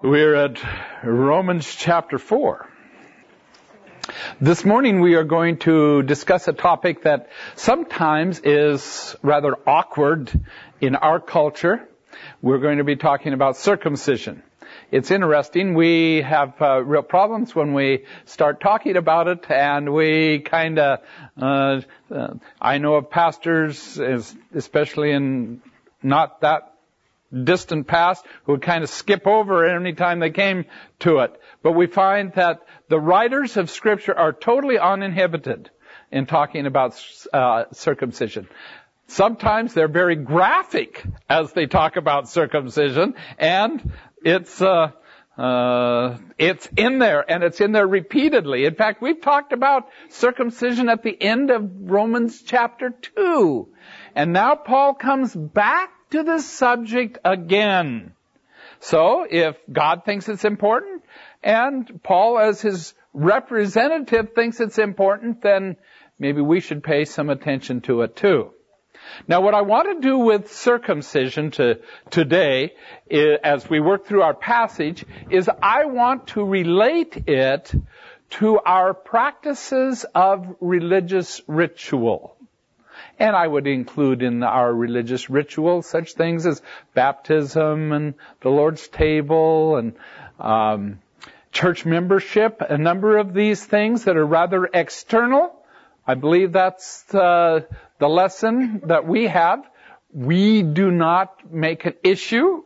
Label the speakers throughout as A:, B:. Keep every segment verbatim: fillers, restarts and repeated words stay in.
A: We're at Romans chapter four. This morning we are going to discuss a topic that sometimes is rather awkward in our culture. We're going to be talking about circumcision. It's interesting. We have uh, real problems when we start talking about it, and we kind of, uh, uh, I know of pastors, especially in not that distant past, who would kind of skip over it any time they came to it. But we find that the writers of Scripture are totally uninhibited in talking about uh, circumcision. Sometimes they're very graphic as they talk about circumcision, and it's uh, uh, it's in there, and it's in there repeatedly. In fact, we've talked about circumcision at the end of Romans chapter two, and now Paul comes back to this subject again. So, if God thinks it's important, and Paul as his representative thinks it's important, then maybe we should pay some attention to it too. Now, what I want to do with circumcision to, today, is, as we work through our passage, is I want to relate it to our practices of religious ritual. And I would include in our religious rituals such things as baptism and the Lord's table and um, church membership, a number of these things that are rather external. I believe that's the, the lesson that we have. We do not make an issue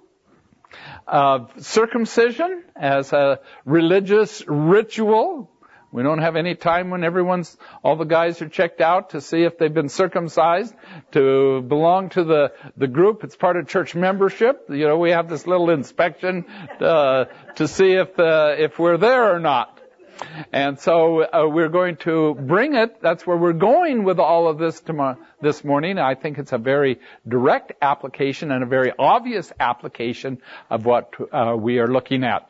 A: of circumcision as a religious ritual. We don't have any time when everyone's, all the guys are checked out to see if they've been circumcised, to belong to the, the group. It's part of church membership. You know, we have this little inspection, uh, to see if, uh, if we're there or not. And so, uh, we're going to bring it. That's where we're going with all of this tomorrow, this morning. I think it's a very direct application and a very obvious application of what, uh, we are looking at.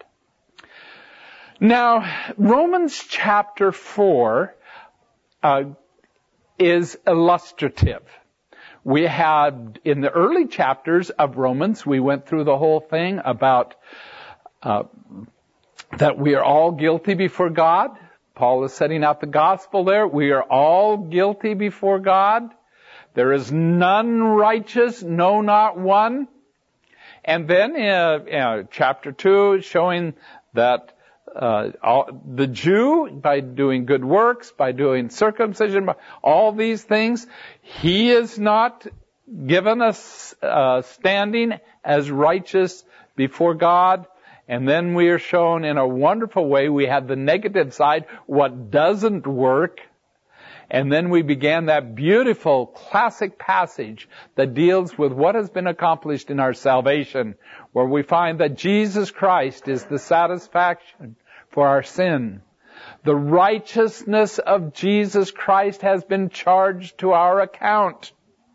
A: Now, Romans chapter four uh, is illustrative. We had, in the early chapters of Romans, we went through the whole thing about uh, that we are all guilty before God. Paul is setting out the gospel there. We are all guilty before God. There is none righteous, no, not one. And then uh, uh, chapter two, showing that Uh, all, the Jew, by doing good works, by doing circumcision, by all these things, he is not given us uh, standing as righteous before God. And then we are shown in a wonderful way, we have the negative side, what doesn't work. And then we began that beautiful classic passage that deals with what has been accomplished in our salvation, where we find that Jesus Christ is the satisfaction for our sin. The righteousness of Jesus Christ has been charged to our account.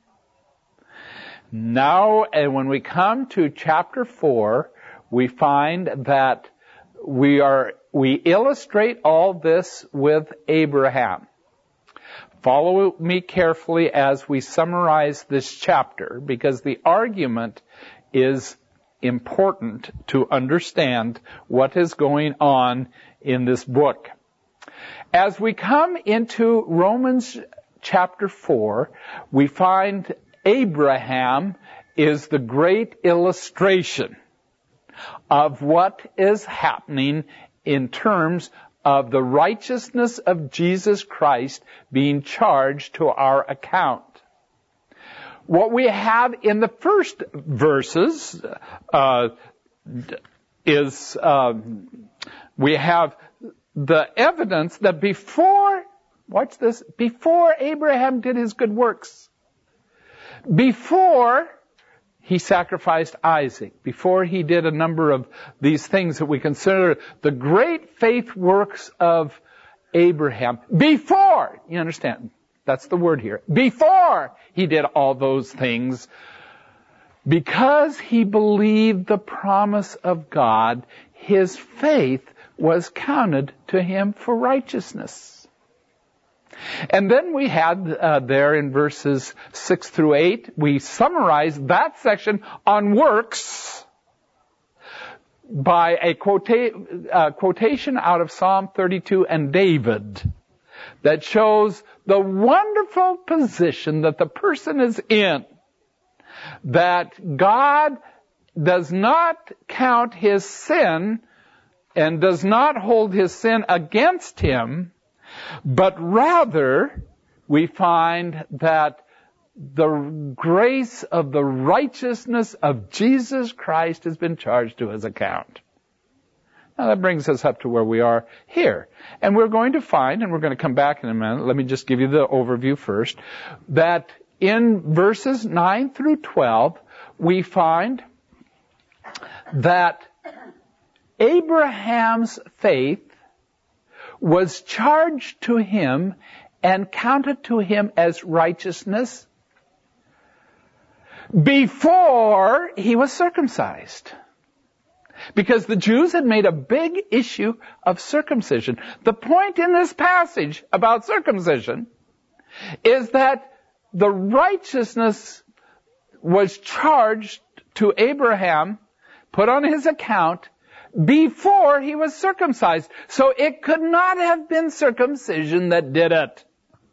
A: Now, and when we come to chapter four, we find that we are, we illustrate all this with Abraham. Follow me carefully as we summarize this chapter, because the argument is important to understand what is going on in this book. As we come into Romans chapter four, we find Abraham is the great illustration of what is happening in terms of the righteousness of Jesus Christ being charged to our account. What we have in the first verses uh, is um, we have the evidence that before, watch this, before Abraham did his good works, before he sacrificed Isaac, before he did a number of these things that we consider the great faith works of Abraham, before, you understand, that's the word here. Before he did all those things, because he believed the promise of God, his faith was counted to him for righteousness. And then we had uh, there in verses six through eight, we summarized that section on works. by a quota- uh, quotation out of Psalm thirty-two and David that shows the wonderful position that the person is in, that God does not count his sin and does not hold his sin against him, but rather we find that the grace of the righteousness of Jesus Christ has been charged to his account. Now that brings us up to where we are here. And we're going to find, and we're going to come back in a minute, let me just give you the overview first, that in verses nine through twelve, we find that Abraham's faith was charged to him and counted to him as righteousness before he was circumcised. Because the Jews had made a big issue of circumcision. The point in this passage about circumcision is that the righteousness was charged to Abraham, put on his account, before he was circumcised. So it could not have been circumcision that did it.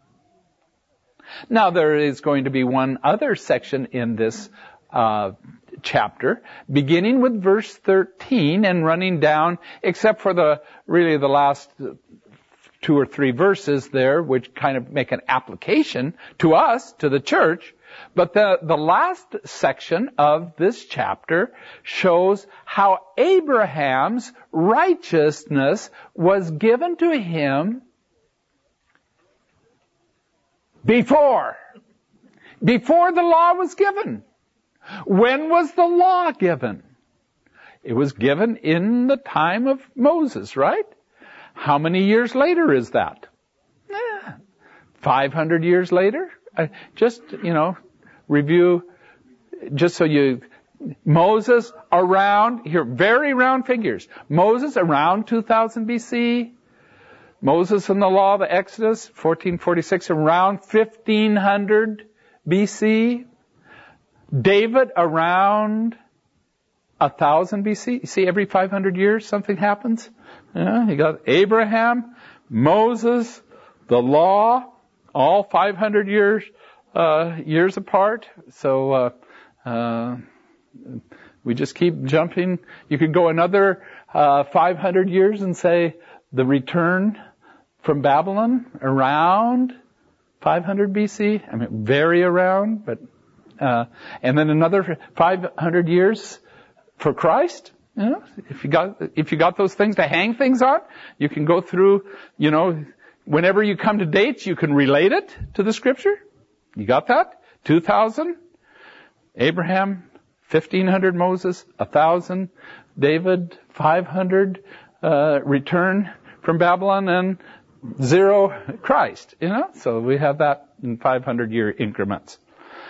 A: Now there is going to be one other section in this uh chapter, beginning with verse thirteen and running down, except for the really the last two or three verses there, which kind of make an application to us, to the church. But the, the last section of this chapter shows how Abraham's righteousness was given to him before, before the law was given. When was the law given? It was given in the time of Moses, right? How many years later is that? Eh, five hundred years later? Uh, just, you know, review, just so you, Moses around, here, very round figures. Moses around two thousand B C. Moses and the law of the Exodus, fourteen forty-six, around fifteen hundred B C. David around one thousand B C. You see, every five hundred years something happens. Yeah, you got Abraham, Moses, the law, all five hundred years uh, years apart. So uh, uh, we just keep jumping. You could go another uh, five hundred years and say the return from Babylon around five hundred B C. I mean, very around, but uh, and then another five hundred years for Christ. You know, if you got if you got those things to hang things on, you can go through. You know, whenever you come to dates, you can relate it to the Scripture. You got that? Two thousand, Abraham, fifteen hundred, Moses, a thousand, David, five hundred, uh, return from Babylon, and zero Christ. You know, so we have that in five hundred year increments.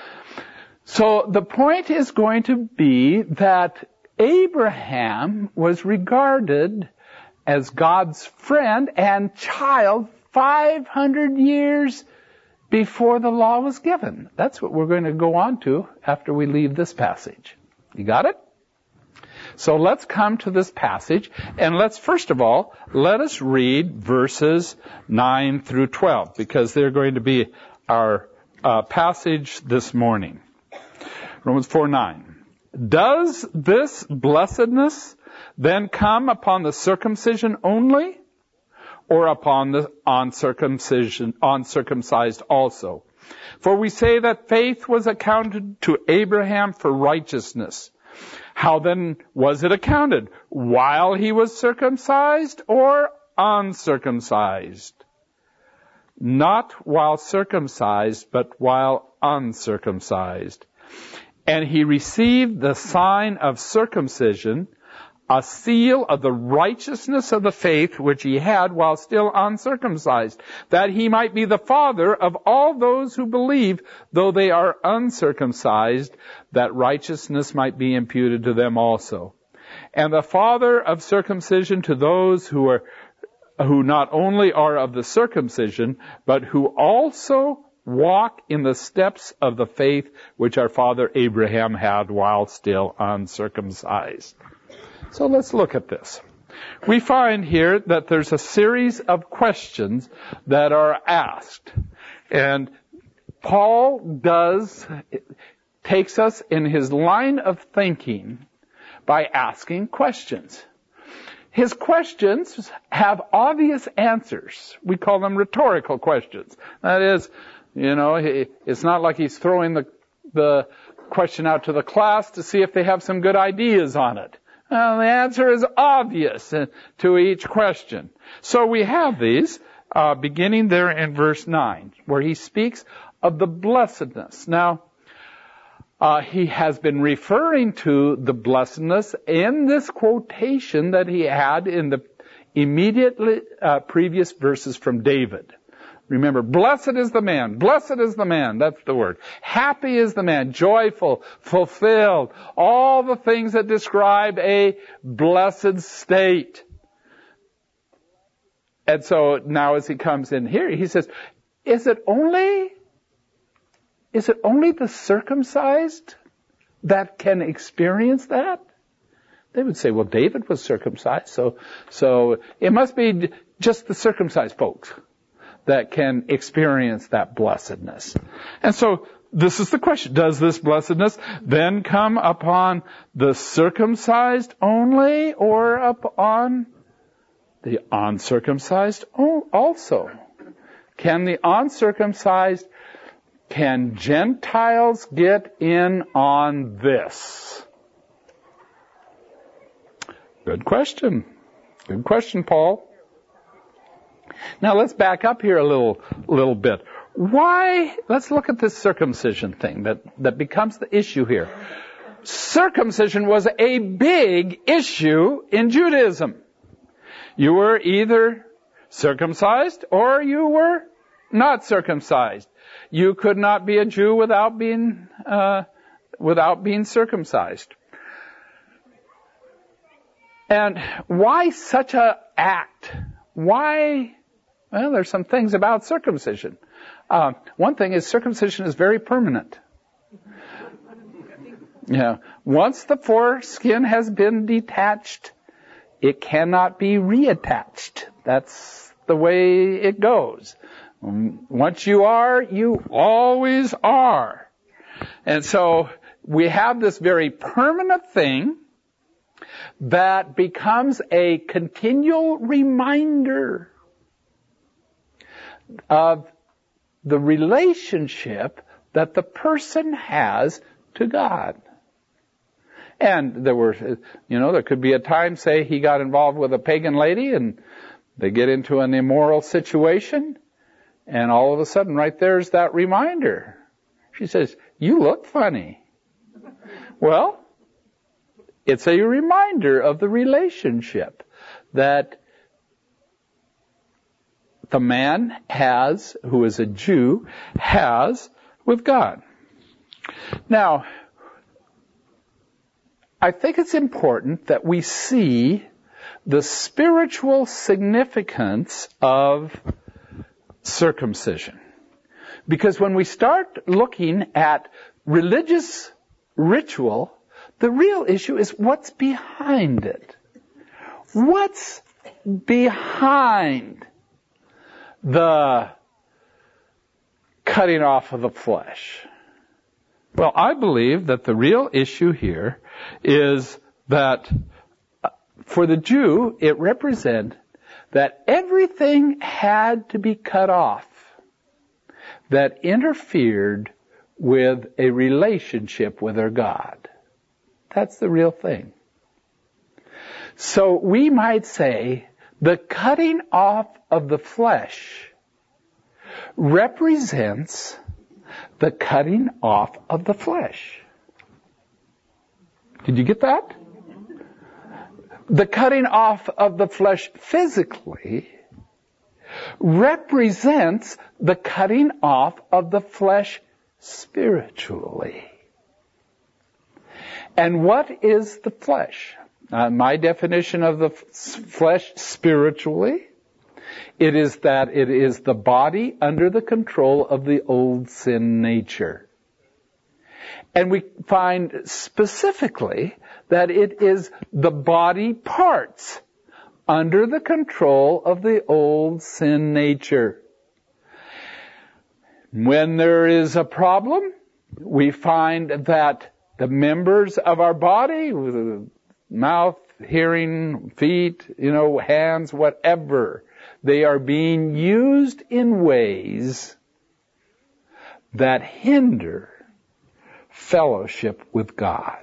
A: So the point is going to be that Abraham was regarded as God's friend and child five hundred years before the law was given. That's what we're going to go on to after we leave this passage. You got it? So let's come to this passage, and let's first of all, let us read verses nine through twelve, because they're going to be our uh, passage this morning. Romans four nine. Does this blessedness then come upon the circumcision only, or upon the uncircumcision, uncircumcised also? For we say that faith was accounted to Abraham for righteousness. How then was it accounted? While he was circumcised or uncircumcised? Not while circumcised, but while uncircumcised. And he received the sign of circumcision, a seal of the righteousness of the faith which he had while still uncircumcised, that he might be the father of all those who believe, though they are uncircumcised, that righteousness might be imputed to them also. And the father of circumcision to those who are, who not only are of the circumcision, but who also walk in the steps of the faith which our father Abraham had while still uncircumcised. So let's look at this. We find here that there's a series of questions that are asked. And Paul does, takes us in his line of thinking by asking questions. His questions have obvious answers. We call them rhetorical questions. That is, you know, it's not like he's throwing the, the question out to the class to see if they have some good ideas on it. Well, the answer is obvious to each question. So we have these, uh, beginning there in verse nine, where he speaks of the blessedness. Now, uh, he has been referring to the blessedness in this quotation that he had in the immediately uh, previous verses from David. Remember, blessed is the man, blessed is the man, that's the word. Happy is the man, joyful, fulfilled, all the things that describe a blessed state. And so now as he comes in here, he says, is it only, is it only the circumcised that can experience that? They would say, well, David was circumcised, so, so it must be just the circumcised folks that can experience that blessedness. And so this is the question. Does this blessedness then come upon the circumcised only or upon the uncircumcised also? Can the uncircumcised, can Gentiles get in on this? Good question. Good question, Paul. Now let's back up here a little, little bit. Why? Let's look at this circumcision thing that, that becomes the issue here. Circumcision was a big issue in Judaism. You were either circumcised or you were not circumcised. You could not be a Jew without being, uh, without being circumcised. And why such a act? Why? Well, there's some things about circumcision. Uh, one thing is circumcision is very permanent. Yeah. Once the foreskin has been detached, it cannot be reattached. That's the way it goes. Once you are, you always are. And so we have this very permanent thing that becomes a continual reminder of the relationship that the person has to God. And there were, you know, there could be a time, say, he got involved with a pagan lady and they get into an immoral situation, and all of a sudden, right there's that reminder. She says, you look funny. Well, it's a reminder of the relationship that the man has, who is a Jew, has with God. Now, I think it's important that we see the spiritual significance of circumcision. Because when we start looking at religious ritual, the real issue is what's behind it. What's behind the cutting off of the flesh? Well, I believe that the real issue here is that for the Jew, it represented that everything had to be cut off that interfered with a relationship with their God. That's the real thing. So we might say the cutting off of the flesh represents the cutting off of the flesh. Did you get that? The cutting off of the flesh physically represents the cutting off of the flesh spiritually. And what is the flesh? Uh, my definition of the f- flesh spiritually It is that it is the body under the control of the old sin nature. And we find specifically that it is the body parts under the control of the old sin nature. When there is a problem, we find that the members of our body, mouth, hearing, feet, you know, hands, whatever, they are being used in ways that hinder fellowship with God.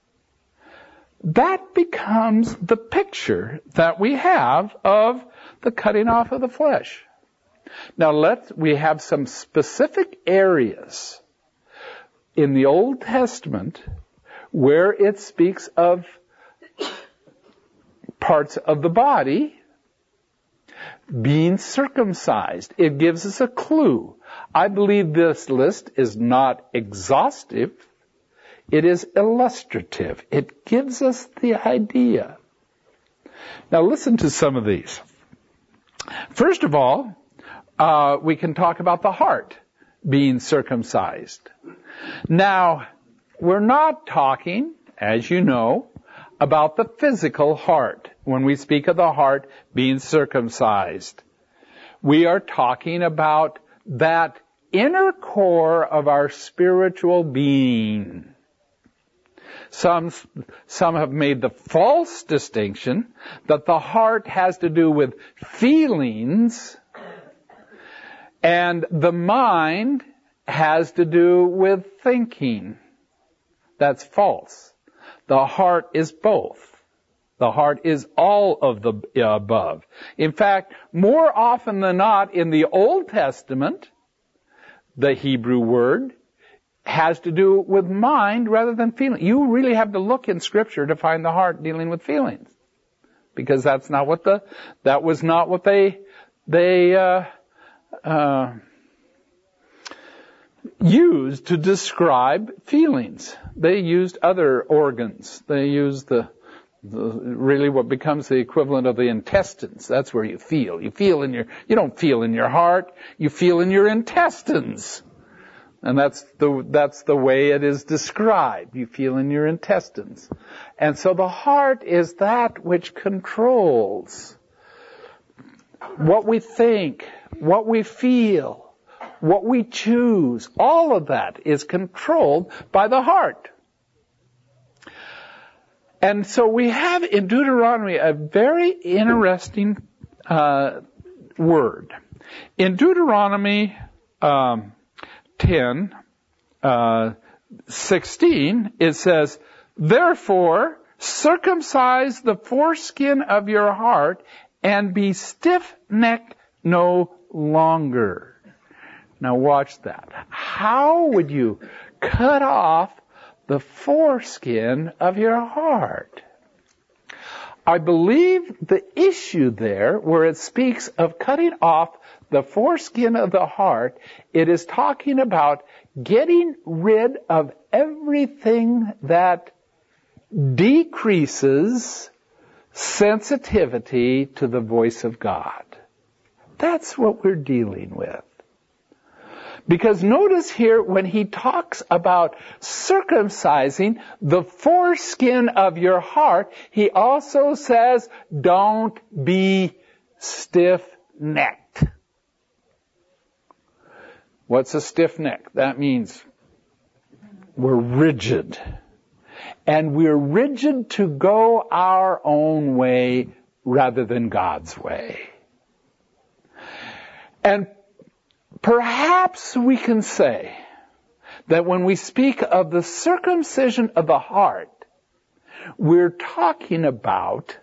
A: That becomes the picture that we have of the cutting off of the flesh. Now let's, we have some specific areas in the Old Testament where it speaks of parts of the body being circumcised. It gives us a clue. I believe this list is not exhaustive. It is illustrative. It gives us the idea. Now listen to some of these. First of all, uh, we can talk about the heart being circumcised. Now, we're not talking, as you know, about the physical heart when we speak of the heart being circumcised. We are talking about that inner core of our spiritual being. Some, some have made the false distinction that the heart has to do with feelings and the mind has to do with thinking. That's false. The heart is both. The heart is all of the above. In fact, more often than not in the Old Testament, the Hebrew word has to do with mind rather than feeling. You really have to look in Scripture to find the heart dealing with feelings, because that's not what the that was not what they they uh, uh, used to describe feelings. They used other organs. They used the, the really what becomes the equivalent of the intestines. That's where you feel. You feel in your you don't feel in your heart. You feel in your intestines. And that's the, that's the way it is described. You feel in your intestines. And so the heart is that which controls what we think, what we feel, what we choose. All of that is controlled by the heart. And so we have in Deuteronomy a very interesting uh, word. In Deuteronomy um, ten, uh, sixteen, it says, "Therefore, circumcise the foreskin of your heart and be stiff-necked no longer." Now watch that. How would you cut off the foreskin of your heart? I believe the issue there, where it speaks of cutting off the foreskin of the heart, it is talking about getting rid of everything that decreases sensitivity to the voice of God. That's what we're dealing with. Because notice here, when he talks about circumcising the foreskin of your heart, he also says, don't be stiff-necked. What's a stiff neck? That means we're rigid. And we're rigid to go our own way rather than God's way. And perhaps we can say that when we speak of the circumcision of the heart, we're talking about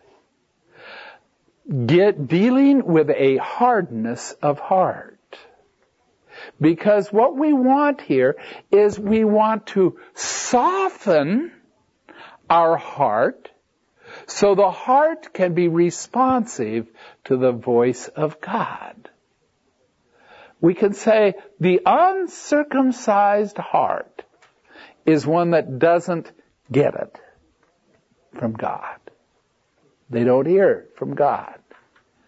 A: get, dealing with a hardness of heart. Because what we want here is we want to soften our heart so the heart can be responsive to the voice of God. We can say the uncircumcised heart is one that doesn't get it from God. They don't hear it from God.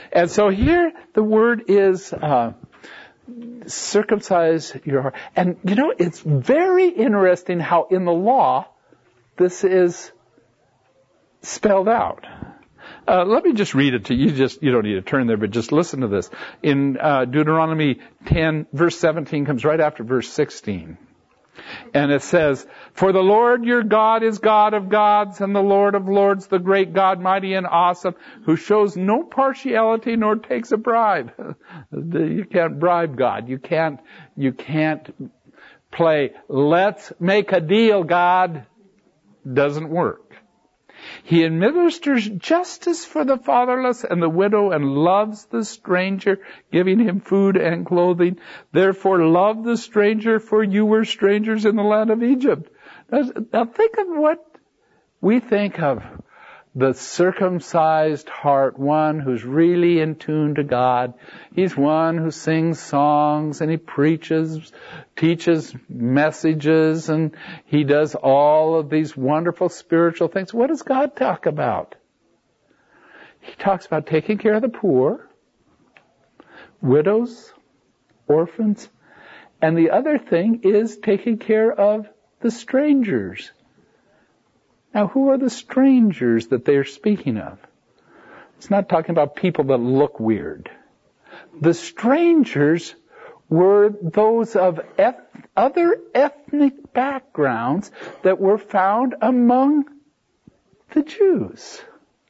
A: And so here the word is uh, circumcise your heart. And, you know, it's very interesting how in the law this is spelled out. Uh, let me just read it to you. Just you don't need to turn there, but just listen to this. In uh, Deuteronomy ten, verse seventeen comes right after verse sixteen. And it says, "For the Lord your God is God of gods and the Lord of lords, the great God, mighty and awesome, who shows no partiality nor takes a bribe." You can't bribe God. You can't, you can't play, "Let's make a deal, God." Doesn't work. He administers justice for the fatherless and the widow and loves the stranger, giving him food and clothing. Therefore love the stranger, for you were strangers in the land of Egypt. Now, now think of what we think of. The circumcised heart, one who's really in tune to God. He's one who sings songs and he preaches, teaches messages, and he does all of these wonderful spiritual things. What does God talk about? He talks about taking care of the poor, widows, orphans, and the other thing is taking care of the strangers. Now, who are the strangers that they're speaking of? It's not talking about people that look weird. The strangers were those of eth- other ethnic backgrounds that were found among the Jews.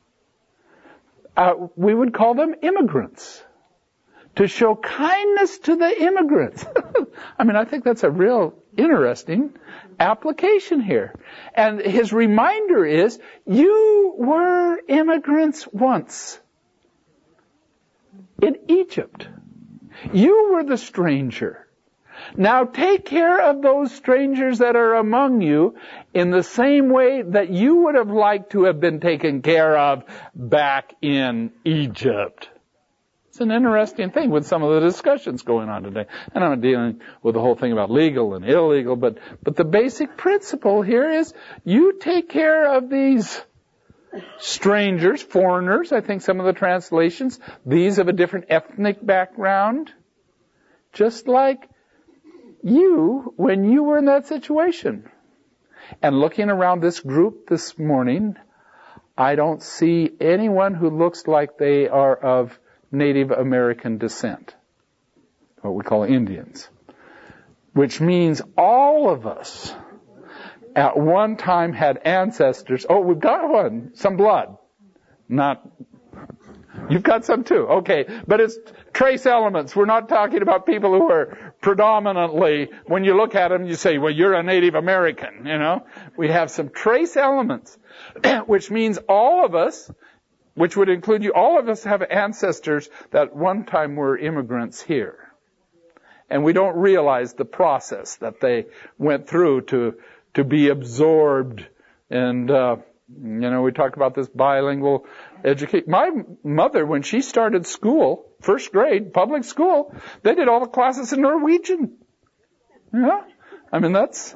A: Uh, we would call them immigrants. To show kindness to the immigrants. I mean, I think that's a real interesting application here. And his reminder is, you were immigrants once in Egypt. You were the stranger. Now take care of those strangers that are among you in the same way that you would have liked to have been taken care of back in Egypt. It's an interesting thing with some of the discussions going on today. And I'm not dealing with the whole thing about legal and illegal, but, but the basic principle here is you take care of these strangers, foreigners, I think some of the translations, these of a different ethnic background, just like you when you were in that situation. And looking around this group this morning, I don't see anyone who looks like they are of Native American descent, what we call Indians, which means all of us at one time had ancestors. Oh, we've got one, some blood. Not, you've got some too. Okay, but it's trace elements. We're not talking about people who are predominantly, when you look at them, you say, well, you're a Native American, you know. We have some trace elements, which means all of us, which would include you, all of us have ancestors that one time were immigrants here. And we don't realize the process that they went through to to be absorbed. And, uh, you know, we talk about this bilingual education. My mother, when she started school, first grade, public school, they did all the classes in Norwegian. Yeah. I mean, that's...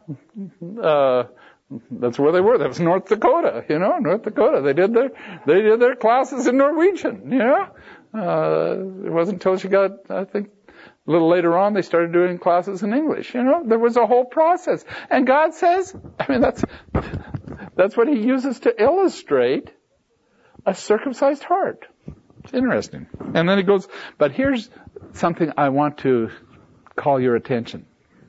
A: Uh, That's where they were. That was North Dakota, you know, North Dakota. They did their, they did their classes in Norwegian, you know. Uh, it wasn't until she got, I think, a little later on, they started doing classes in English, you know. There was a whole process. And God says, I mean, that's, that's what he uses to illustrate a circumcised heart. It's interesting. And then he goes, but here's something I want to call your attention.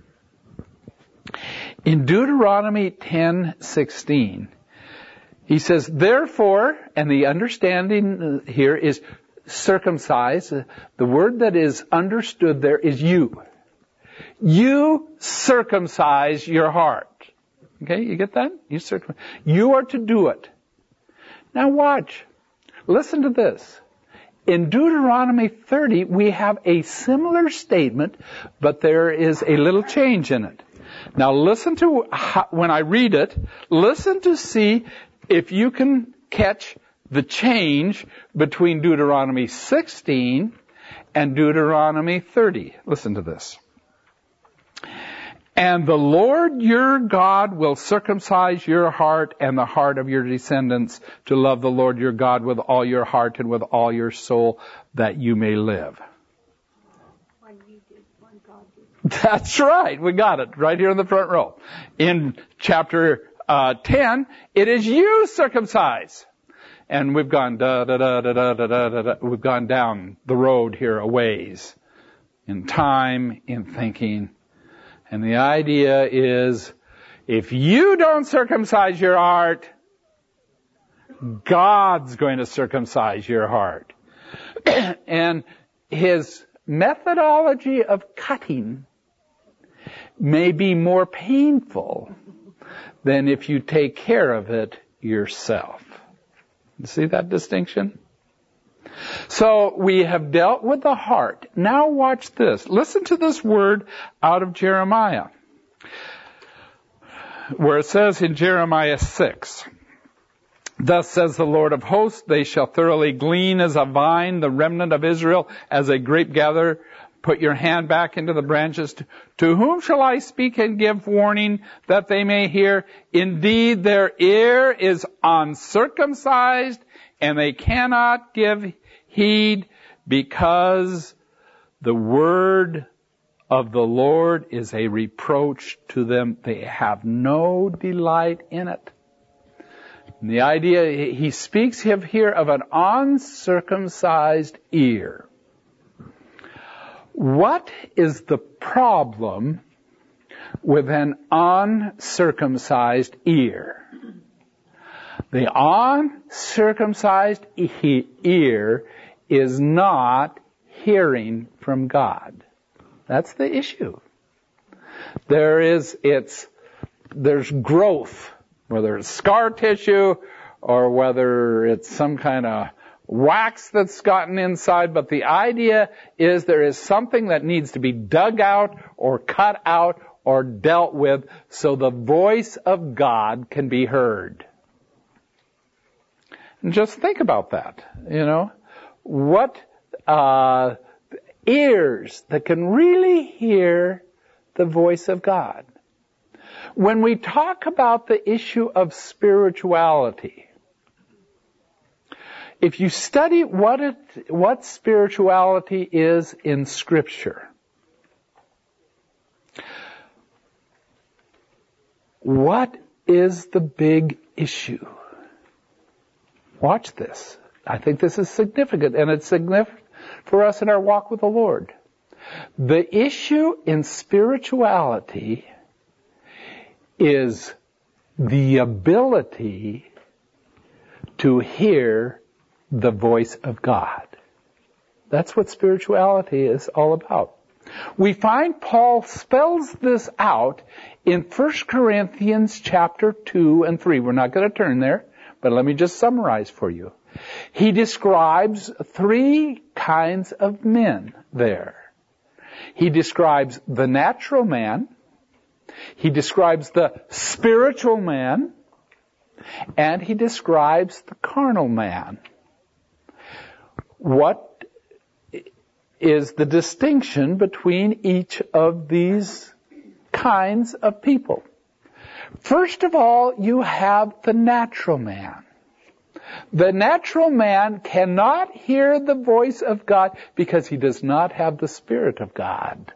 A: In Deuteronomy ten sixteen, he says, therefore, and the understanding here is circumcise. The word that is understood there is you. You circumcise your heart. Okay, you get that? You circumcise. You are to do it. Now watch. Listen to this. In Deuteronomy thirty, we have a similar statement, but there is a little change in it. Now listen to, how, when I read it, listen to see if you can catch the change between Deuteronomy sixteen and Deuteronomy thirty. Listen to this. And the Lord your God will circumcise your heart and the heart of your descendants to love the Lord your God with all your heart and with all your soul, that you may live.
B: One you did, one God did.
A: That's right. We got it right here in the front row. In chapter uh, ten, it is you circumcise. And we've gone da da da da da da da da. We've gone down the road here a ways in time, in thinking. And the idea is, if you don't circumcise your heart, God's going to circumcise your heart. And his methodology of cutting may be more painful than if you take care of it yourself. You see that distinction? So we have dealt with the heart. Now watch this. Listen to this word out of Jeremiah, where it says in Jeremiah six, thus says the Lord of hosts, they shall thoroughly glean as a vine, the remnant of Israel, as a grape gatherer. Put your hand back into the branches. To, to whom shall I speak and give warning that they may hear? Indeed, their ear is uncircumcised, and they cannot give heed, because the word of the Lord is a reproach to them. They have no delight in it. And the idea, he speaks here of an uncircumcised ear. What is the problem with an uncircumcised ear? The uncircumcised ear is not hearing from God. That's the issue. There is, it's, there's growth, whether it's scar tissue or whether it's some kind of wax that's gotten inside, but the idea is there is something that needs to be dug out or cut out or dealt with so the voice of God can be heard. And just think about that, you know. What uh, ears that can really hear the voice of God. When we talk about the issue of spirituality, if you study what it, what spirituality is in Scripture, what is the big issue? Watch this. I think this is significant, and it's significant for us in our walk with the Lord. The issue in spirituality is the ability to hear the voice of God. That's what spirituality is all about. We find Paul spells this out in First Corinthians chapter two and three. We're not going to turn there, but let me just summarize for you. He describes three kinds of men there. He describes the natural man, he describes the spiritual man, and he describes the carnal man. What is the distinction between each of these kinds of people? First of all, you have the natural man. The natural man cannot hear the voice of God because he does not have the Spirit of God.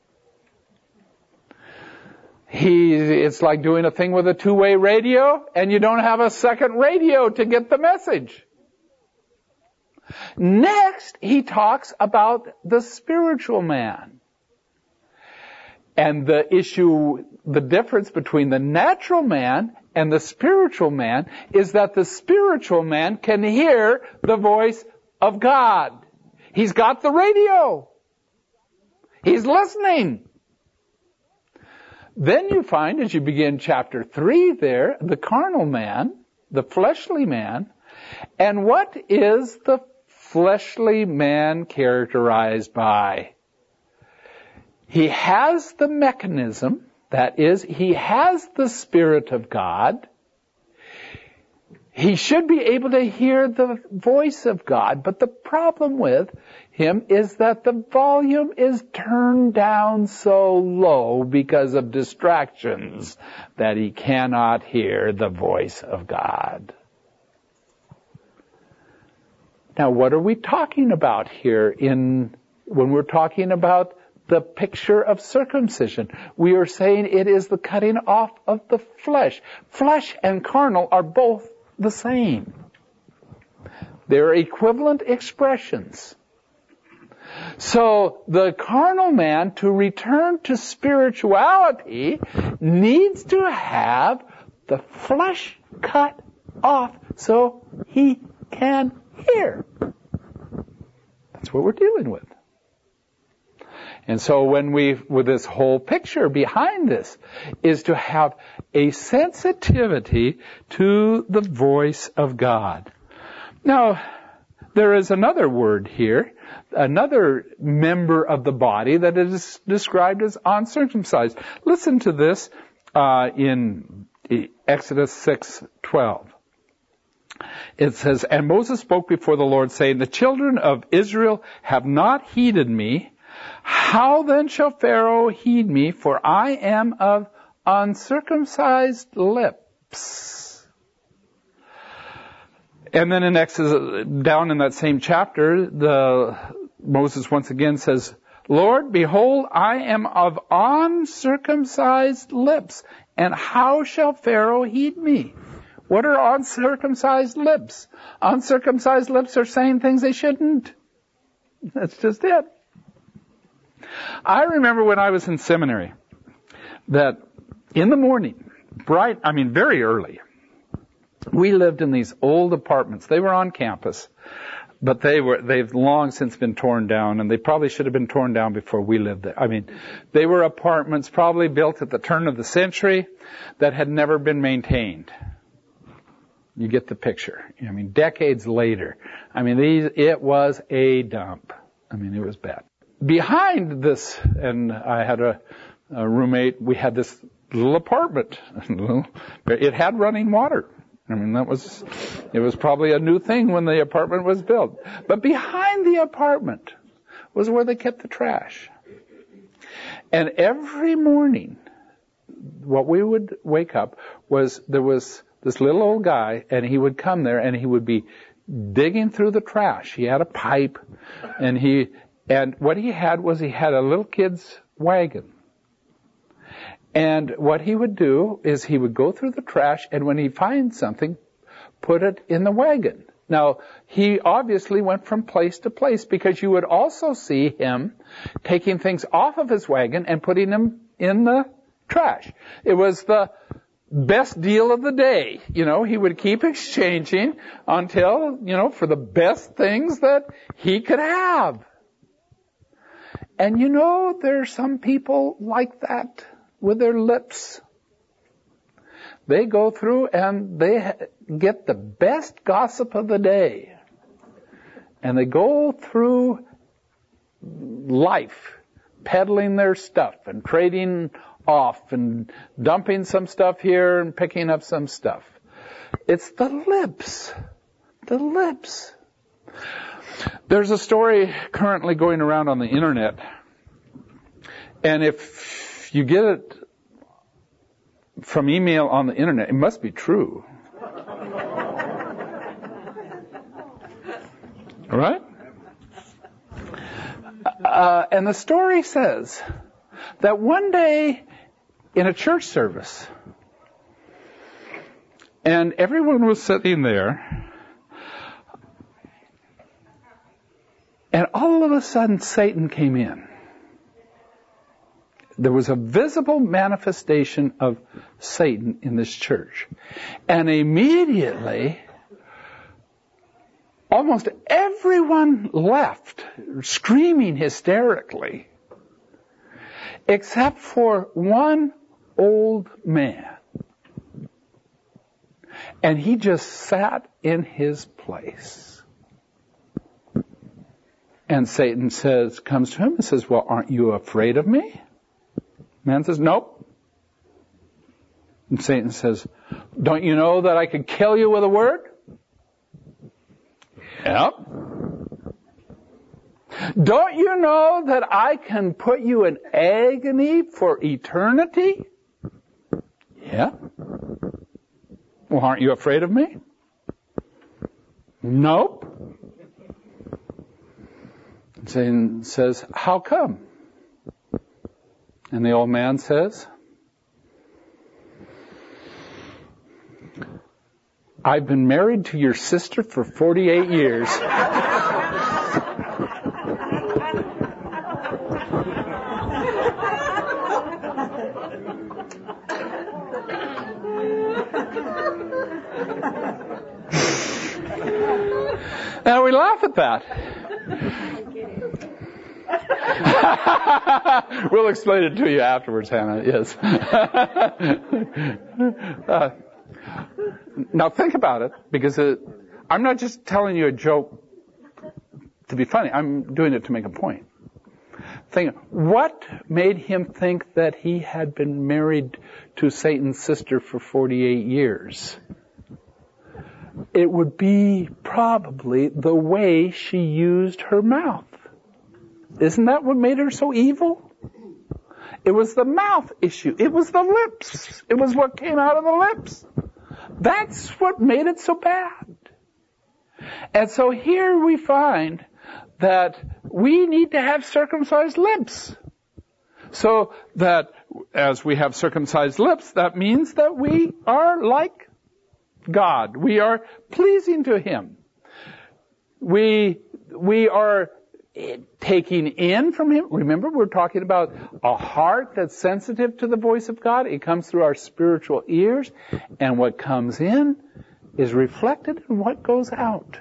A: He, it's like doing a thing with a two-way radio and you don't have a second radio to get the message. Next, he talks about the spiritual man. And the issue, the difference between the natural man and the spiritual man is that the spiritual man can hear the voice of God. He's got the radio. He's listening. Then you find, as you begin chapter three there, the carnal man, the fleshly man. And what is the fleshly man characterized by? He has the mechanism, that is, he has the Spirit of God. He should be able to hear the voice of God, but the problem with him is that the volume is turned down so low because of distractions that he cannot hear the voice of God. Now, what are we talking about here in when we're talking about the picture of circumcision? We are saying it is the cutting off of the flesh. Flesh and carnal are both the same. They're equivalent expressions. So the carnal man, to return to spirituality, needs to have the flesh cut off so he can hear. That's what we're dealing with. And so when we, with this whole picture behind this, is to have a sensitivity to the voice of God. Now, there is another word here, another member of the body that is described as uncircumcised. Listen to this uh, in Exodus six twelve. It says, "And Moses spoke before the Lord, saying, The children of Israel have not heeded me. How then shall Pharaoh heed me? For I am of uncircumcised lips." And then in Exodus, down in that same chapter, the Moses once again says, "Lord, behold, I am of uncircumcised lips, and how shall Pharaoh heed me?" What are uncircumcised lips? Uncircumcised lips are saying things they shouldn't. That's just it. I remember when I was in seminary that in the morning, bright, I mean very early, we lived in these old apartments. They were on campus, but they were, they've long since been torn down, and they probably should have been torn down before we lived there. I mean, they were apartments probably built at the turn of the century that had never been maintained. You get the picture. I mean, decades later. I mean, these, it was a dump. I mean, it was bad. Behind this, and I had a, a roommate, we had this little apartment. It had running water. I mean, that was, it was probably a new thing when the apartment was built. But behind the apartment was where they kept the trash. And every morning, what we would wake up was, there was this little old guy, and he would come there, and he would be digging through the trash. He had a pipe, and he, and what he had was he had a little kid's wagon. And what he would do is he would go through the trash, and when he finds something, put it in the wagon. Now, he obviously went from place to place, because you would also see him taking things off of his wagon and putting them in the trash. It was the best deal of the day. You know, he would keep exchanging until, you know, for the best things that he could have. And you know, there are some people like that with their lips. They go through and they get the best gossip of the day. And they go through life peddling their stuff and trading off and dumping some stuff here and picking up some stuff. It's the lips. The lips. There's a story currently going around on the internet, and if you get it from email on the internet, it must be true. All right? Uh, and the story says that one day in a church service, and everyone was sitting there, and all of a sudden Satan came in. There was a visible manifestation of Satan in this church. And immediately, almost everyone left, screaming hysterically, except for one old man. And he just sat in his place. And Satan says, comes to him and says, "Well, aren't you afraid of me?" Man says, "Nope." And Satan says, Don't you know that I could kill you with a word? Yep. Don't you know that I can put you in agony for eternity? Yeah. Well, aren't you afraid of me? Nope. Satan says, how come? And the old man says, I've been married to your sister for forty-eight years. Now we laugh at that. We'll explain it to you afterwards, Hannah. Yes. uh, now think about it, because it, I'm not just telling you a joke to be funny. I'm doing it to make a point. Think, what made him think that he had been married to Satan's sister for forty-eight years? It would be probably the way she used her mouth. Isn't that what made her so evil? It was the mouth issue. It was the lips. It was what came out of the lips. That's what made it so bad. And so here we find that we need to have circumcised lips. So that as we have circumcised lips, that means that we are like God. We are pleasing to Him. We, we are taking in from Him. Remember, we're talking about a heart that's sensitive to the voice of God. It comes through our spiritual ears, and what comes in is reflected in what goes out.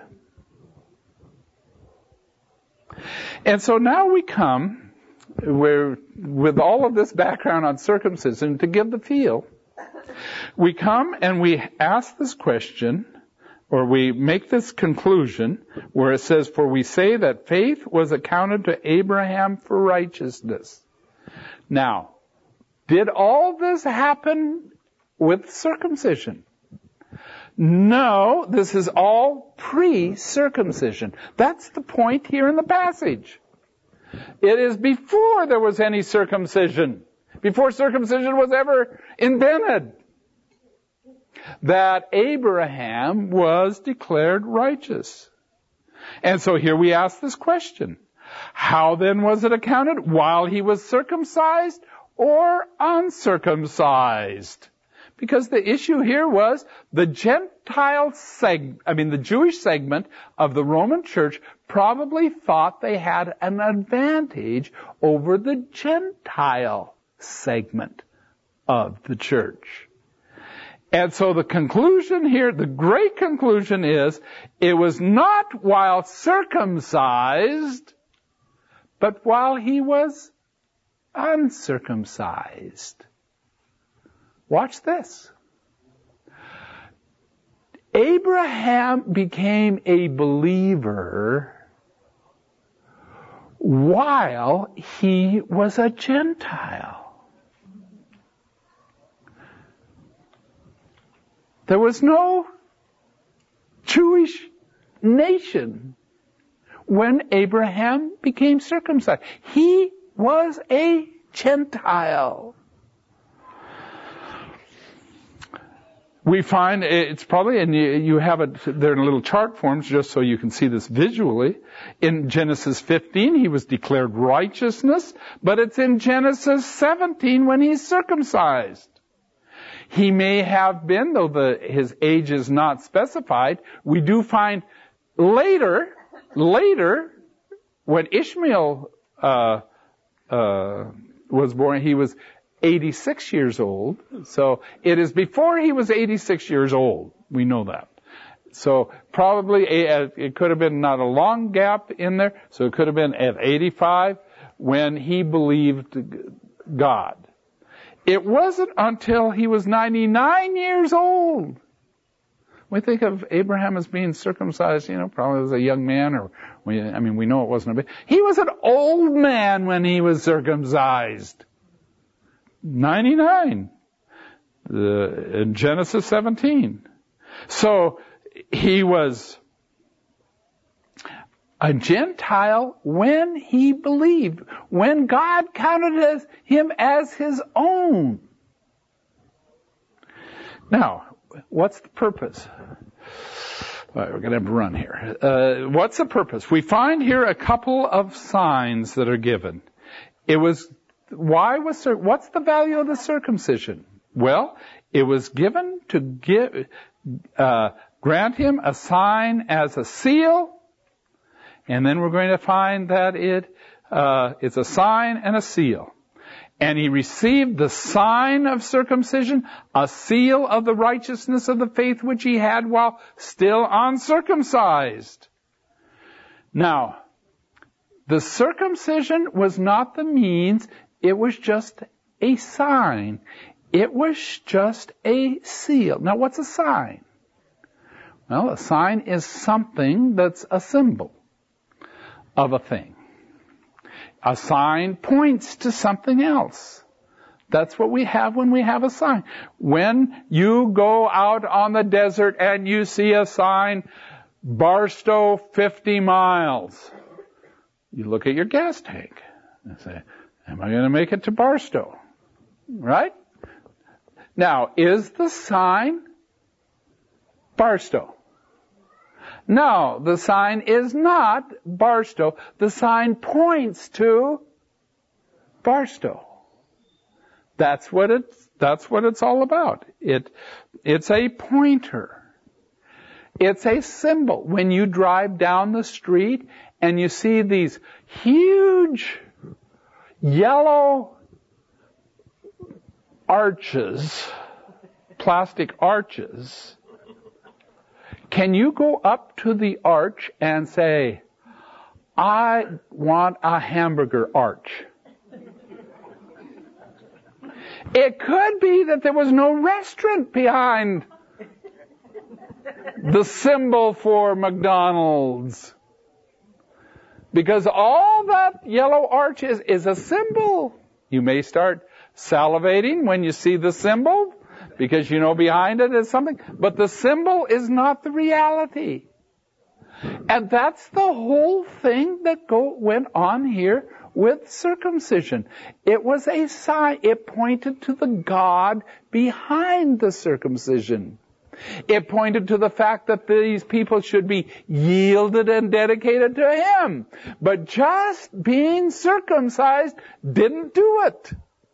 A: And so now we come, where, with all of this background on circumcision, to give the feel, we come and we ask this question, or we make this conclusion, where it says, for we say that faith was accounted to Abraham for righteousness. Now, did all this happen with circumcision? No, this is all pre-circumcision. That's the point here in the passage. It is before there was any circumcision, before circumcision was ever invented, that Abraham was declared righteous. And so here we ask this question. How then was it accounted? While he was circumcised or uncircumcised? Because the issue here was the Gentile seg, I mean the Jewish segment of the Roman Church probably thought they had an advantage over the Gentile segment of the church. And so the conclusion here, the great conclusion is, it was not while circumcised, but while he was uncircumcised. Watch this. Abraham became a believer while he was a Gentile. There was no Jewish nation when Abraham became circumcised. He was a Gentile. We find it's probably, and you have it there in little chart forms just so you can see this visually. In Genesis fifteen, he was declared righteousness, but it's in Genesis seventeen when he's circumcised. He may have been, though the, his age is not specified, we do find later, later, when Ishmael uh, uh, was born, he was eighty-six years old. So it is before he was eighty-six years old. We know that. So probably a, it could have been not a long gap in there. So it could have been at eighty-five when he believed God. It wasn't until he was ninety-nine years old. We think of Abraham as being circumcised, you know, probably as a young man, or we, I mean, we know it wasn't a bit. He was an old man when he was circumcised. ninety-nine. The, in Genesis seventeen. So he was a Gentile when he believed, when God counted as, him as his own. Now, what's the purpose? All right, we're going to have to run here. Uh, what's the purpose? We find here a couple of signs that are given. It was, why was, what's the value of the circumcision? Well, it was given to give, uh, grant him a sign as a seal, and then we're going to find that it, uh, it's a sign and a seal. And he received the sign of circumcision, a seal of the righteousness of the faith which he had while still uncircumcised. Now, the circumcision was not the means, it was just a sign. It was just a seal. Now, what's a sign? Well, a sign is something that's a symbol of a thing. A sign points to something else. That's what we have when we have a sign. When you go out on the desert and you see a sign, Barstow fifty miles, you look at your gas tank and say, am I going to make it to Barstow? Right? Now, is the sign Barstow? No, the sign is not Barstow. The sign points to Barstow. That's what it's, that's what it's all about. It, it's a pointer. It's a symbol. When you drive down the street and you see these huge yellow arches, plastic arches, can you go up to the arch and say, I want a hamburger arch? It could be that there was no restaurant behind the symbol for McDonald's. Because all that yellow arch is, is a symbol. You may start salivating when you see the symbol, because you know behind it is something. But the symbol is not the reality. And that's the whole thing that go, went on here with circumcision. It was a sign. It pointed to the God behind the circumcision. It pointed to the fact that these people should be yielded and dedicated to Him. But just being circumcised didn't do it.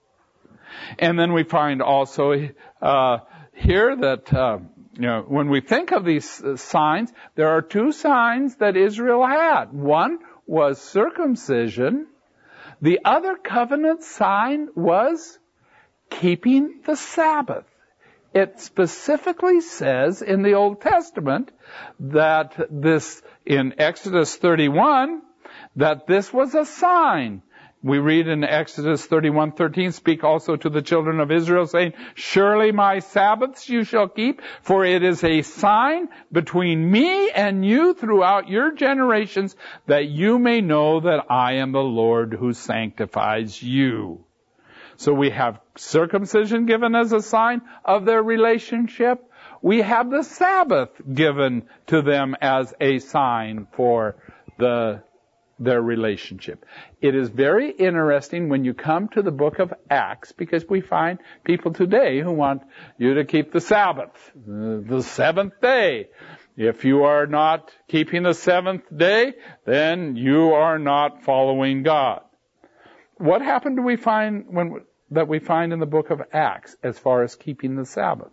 A: And then we find also uh, here that uh, you know, when we think of these uh, signs, there are two signs that Israel had. One was circumcision. The other covenant sign was keeping the Sabbath. It specifically says in the Old Testament that this, in Exodus thirty-one, that this was a sign. We read in Exodus thirty-one thirteen, speak also to the children of Israel, saying, surely my Sabbaths you shall keep, for it is a sign between me and you throughout your generations, that you may know that I am the Lord who sanctifies you. So we have circumcision given as a sign of their relationship. We have the Sabbath given to them as a sign for the their relationship. It is very interesting when you come to the book of Acts, because we find people today who want you to keep the Sabbath, the seventh day. If you are not keeping the seventh day, then you are not following God. What happened do we find when that we find in the book of Acts as far as keeping the Sabbath?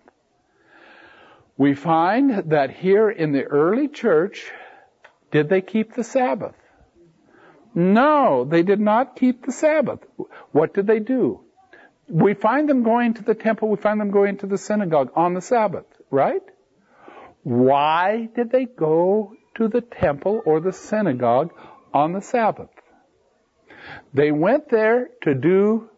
A: We find that here in the early church, did they keep the Sabbath? No, they did not keep the Sabbath. What did they do? We find them going to the temple, we find them going to the synagogue on the Sabbath, right? Why did they go to the temple or the synagogue on the Sabbath? They went there to do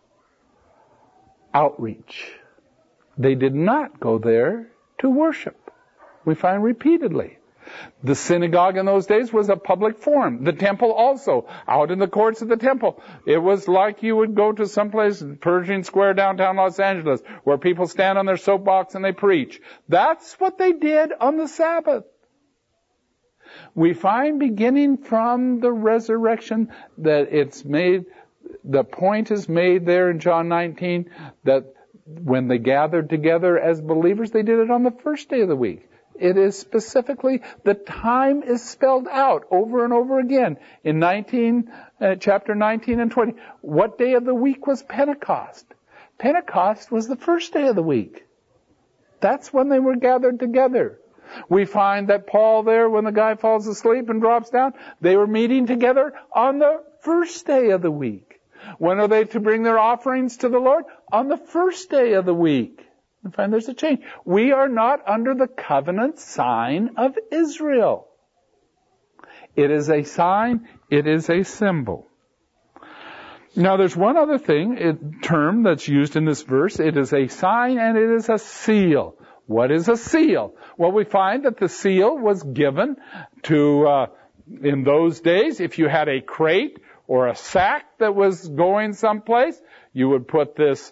A: outreach. They did not go there to worship. We find repeatedly. The synagogue in those days was a public forum. The temple also, out in the courts of the temple. It was like you would go to someplace, Pershing Square, downtown Los Angeles, where people stand on their soapbox and they preach. That's what they did on the Sabbath. We find beginning from the resurrection that it's made, the point is made there in John nineteen that when they gathered together as believers, they did it on the first day of the week. It is specifically, the time is spelled out over and over again in nineteen, uh, chapter nineteen and twenty. What day of the week was Pentecost? Pentecost was the first day of the week. That's when they were gathered together. We find that Paul there, when the guy falls asleep and drops down, they were meeting together on the first day of the week. When are they to bring their offerings to the Lord? On the first day of the week. We find there's a change. We are not under the covenant sign of Israel. It is a sign, it is a symbol. Now there's one other thing, a term that's used in this verse. It is a sign and it is a seal. What is a seal? Well, we find that the seal was given to, uh, in those days, if you had a crate or a sack that was going someplace, you would put this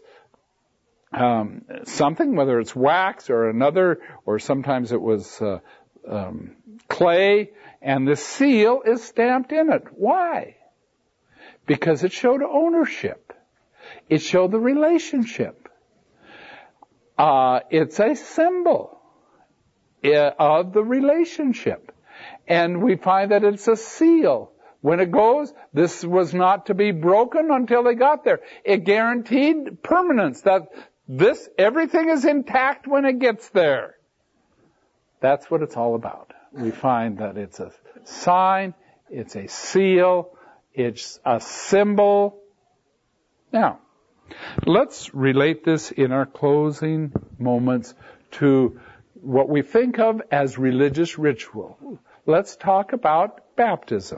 A: um, something, whether it's wax or another, or sometimes it was uh, um, clay, and the seal is stamped in it. Why? Because it showed ownership. It showed the relationship. Uh, it's a symbol of the relationship. And we find that it's a seal. When it goes, this was not to be broken until they got there. It guaranteed permanence, that this, everything is intact when it gets there. That's what it's all about. We find that it's a sign, it's a seal, it's a symbol. Now, let's relate this in our closing moments to what we think of as religious ritual. Let's talk about baptism.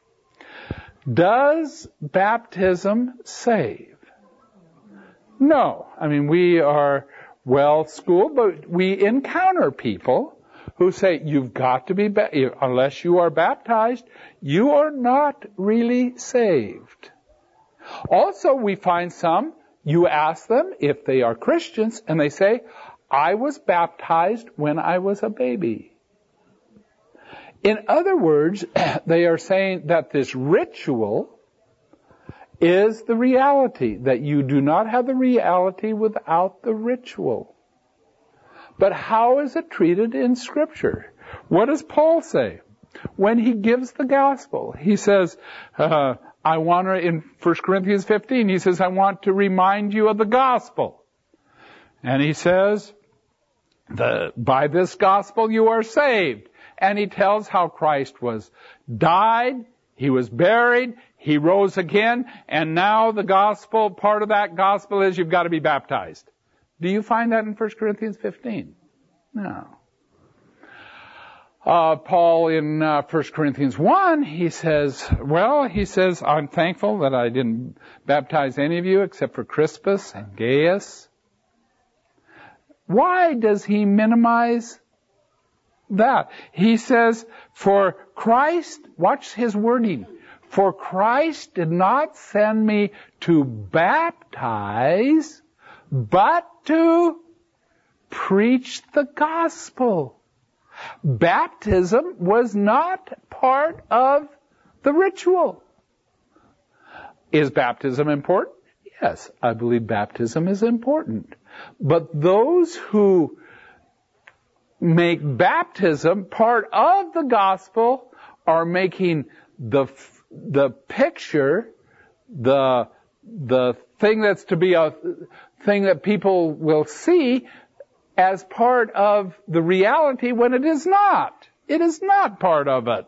A: Does baptism save? No. I mean, we are well schooled, but we encounter people who say, you've got to be, ba- unless you are baptized, you are not really saved. Also, we find some, you ask them if they are Christians, and they say, I was baptized when I was a baby. In other words, they are saying that this ritual is the reality, that you do not have the reality without the ritual. But how is it treated in Scripture? What does Paul say? When he gives the gospel, he says, uh, I want to, in First Corinthians fifteen, he says, I want to remind you of the gospel. And he says, the, by this gospel you are saved. And he tells how Christ was died, he was buried, he rose again, and now the gospel, part of that gospel is you've got to be baptized. Do you find that in First Corinthians fifteen? No. Uh, Paul in uh, First Corinthians one, he says, well, he says, I'm thankful that I didn't baptize any of you except for Crispus and Gaius. Why does he minimize that? He says, for Christ, watch his wording, for Christ did not send me to baptize, but to preach the gospel. Baptism was not part of the ritual. Is baptism important? Yes, I believe baptism is important. But those who make baptism part of the gospel are making the the picture, the the thing that's to be a thing that people will see as part of the reality when it is not. It is not part of it.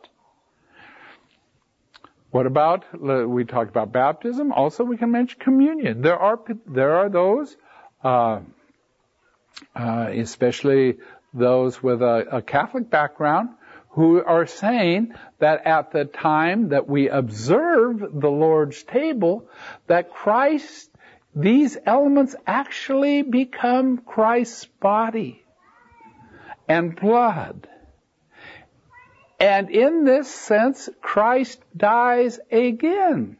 A: What about, we talked about baptism, also we can mention communion. There are there are those, uh, uh, especially those with a, a Catholic background, who are saying that at the time that we observe the Lord's table, that Christ, these elements actually become Christ's body and blood. And in this sense, Christ dies again.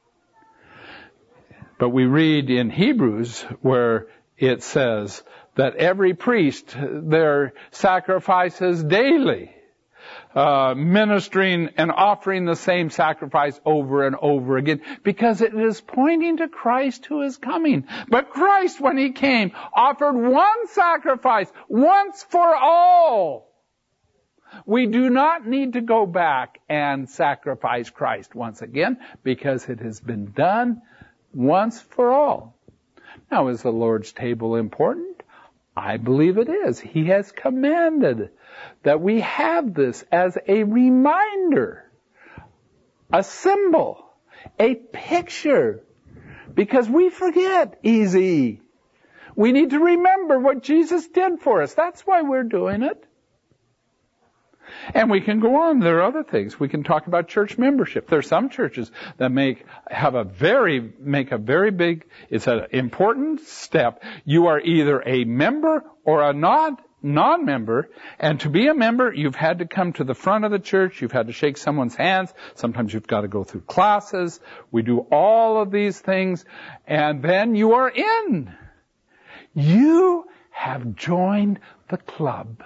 A: But we read in Hebrews where it says that every priest, their sacrifices daily, uh, ministering and offering the same sacrifice over and over again, because it is pointing to Christ who is coming. But Christ, when he came, offered one sacrifice once for all. We do not need to go back and sacrifice Christ once again, because it has been done once for all. Now, is the Lord's table important? I believe it is. He has commanded that we have this as a reminder, a symbol, a picture, because we forget easy. We need to remember what Jesus did for us. That's why we're doing it. And we can go on. There are other things. We can talk about church membership. There are some churches that make have a very make a very big. It's an important step. You are either a member or a non non-member. And to be a member, you've had to come to the front of the church. You've had to shake someone's hands. Sometimes you've got to go through classes. We do all of these things, and then you are in. You have joined the club.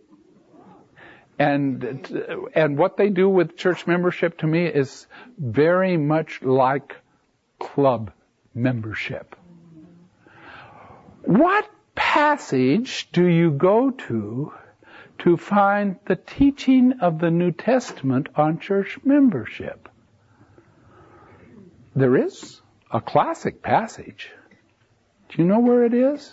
A: And and what they do with church membership to me is very much like club membership. What passage do you go to to find the teaching of the New Testament on church membership? There is a classic passage. Do you know where it is?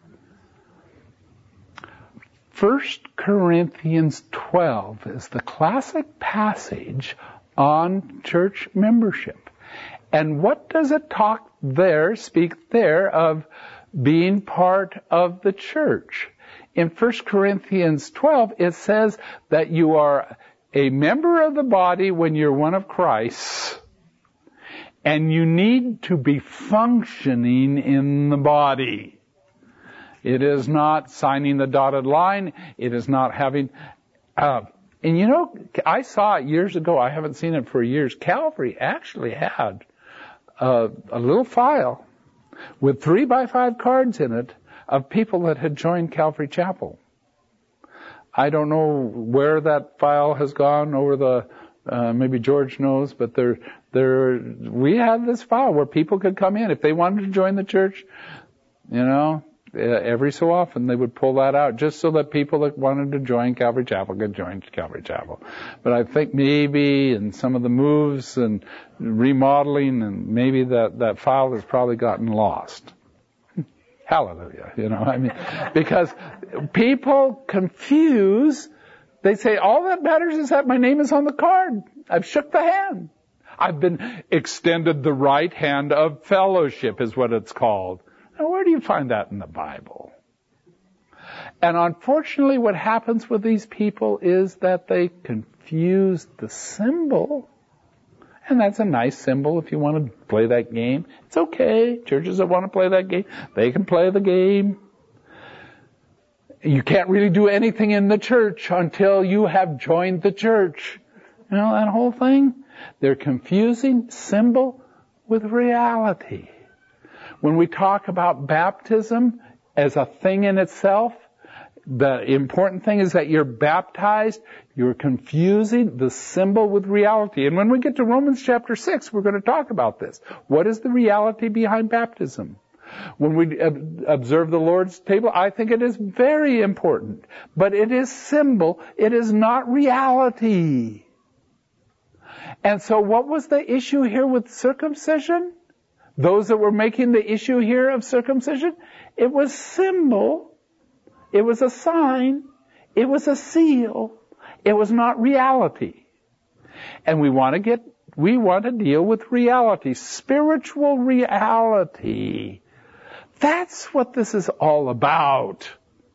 A: First Corinthians twelve is the classic passage on church membership. And what does it talk there, speak there of being part of the church? In First Corinthians twelve, it says that you are a member of the body when you're one of Christ's, and you need to be functioning in the body. It is not signing the dotted line. It is not having... Uh, and you know, I saw it years ago. I haven't seen it for years. Calvary actually had a, a little file with three by five cards in it of people that had joined Calvary Chapel. I don't know where that file has gone over the... Uh, maybe George knows, but there, there, we had this file where people could come in if they wanted to join the church. You know, every so often they would pull that out just so that people that wanted to join Calvary Chapel could join Calvary Chapel. But I think maybe in some of the moves and remodeling, and maybe that that file has probably gotten lost. Hallelujah, you know, I mean, because people confuse. They say, all that matters is that my name is on the card. I've shook the hand. I've been extended the right hand of fellowship is what it's called. Now, where do you find that in the Bible? And unfortunately, what happens with these people is that they confuse the symbol. And that's a nice symbol if you want to play that game. It's okay. Churches that want to play that game, they can play the game. You can't really do anything in the church until you have joined the church. You know, that whole thing? They're confusing symbol with reality. When we talk about baptism as a thing in itself, the important thing is that you're baptized. You're confusing the symbol with reality. And when we get to Romans chapter six, we're going to talk about this. What is the reality behind baptism? When we observe the Lord's table, I think it is very important. But it is symbol. It is not reality. And so what was the issue here with circumcision? Those that were making the issue here of circumcision? It was symbol. It was a sign. It was a seal. It was not reality. And we want to get, we want to deal with reality, spiritual reality. That's what this is all about.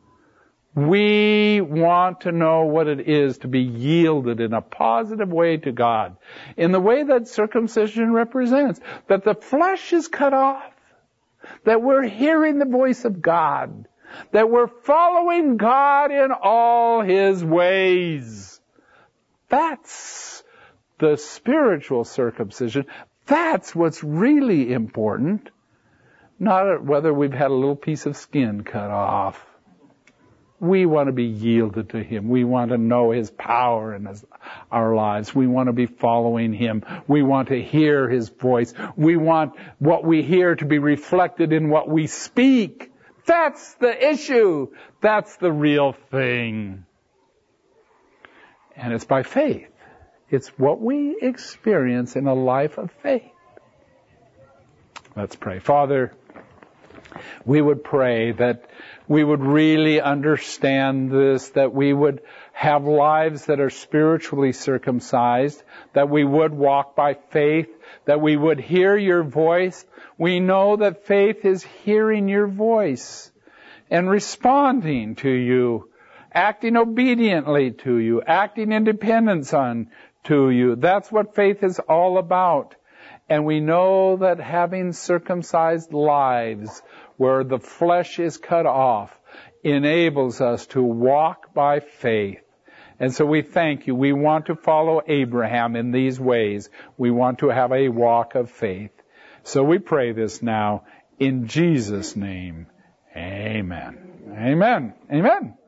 A: We want to know what it is to be yielded in a positive way to God, in the way that circumcision represents, that the flesh is cut off, that we're hearing the voice of God, that we're following God in all His ways. That's the spiritual circumcision. That's what's really important. Not whether we've had a little piece of skin cut off. We want to be yielded to Him. We want to know His power in his, our lives. We want to be following Him. We want to hear His voice. We want what we hear to be reflected in what we speak. That's the issue. That's the real thing. And it's by faith. It's what we experience in a life of faith. Let's pray. Father, we would pray that we would really understand this, that we would have lives that are spiritually circumcised, that we would walk by faith, that we would hear your voice. We know that faith is hearing your voice and responding to you, acting obediently to you, acting in dependence on to you. That's what faith is all about. And we know that having circumcised lives where the flesh is cut off enables us to walk by faith. And so we thank you. We want to follow Abraham in these ways. We want to have a walk of faith. So we pray this now in Jesus' name. Amen. Amen. Amen.